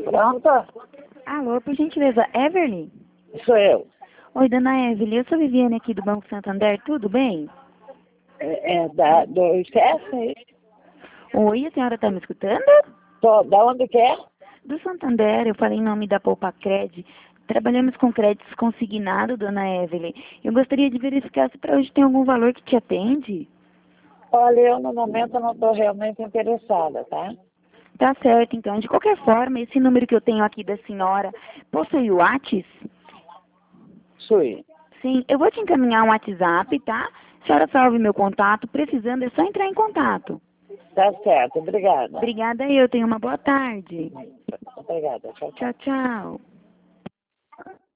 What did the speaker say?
Pronto? Alô, por gentileza, Everly? Sou eu. Oi, dona Evelyn, eu sou Viviane aqui do Banco Santander, tudo bem? Do esquece? Oi, a senhora está me escutando? Da onde que é? Do Santander, eu falei em nome da Poupa Cred. Trabalhamos com créditos consignados, dona Evelyn. Eu gostaria de verificar se para hoje tem algum valor que te atende. Olha, eu no momento não estou realmente interessada, tá? Tá certo, então. De qualquer forma, esse número que eu tenho aqui da senhora possui o WhatsApp? Sui. Sim, eu vou te encaminhar um WhatsApp, tá? A senhora salve meu contato. Precisando, é só entrar em contato. Tá certo, obrigada. Obrigada, eu tenho uma boa tarde. Obrigada, tchau, tchau. Tchau, tchau.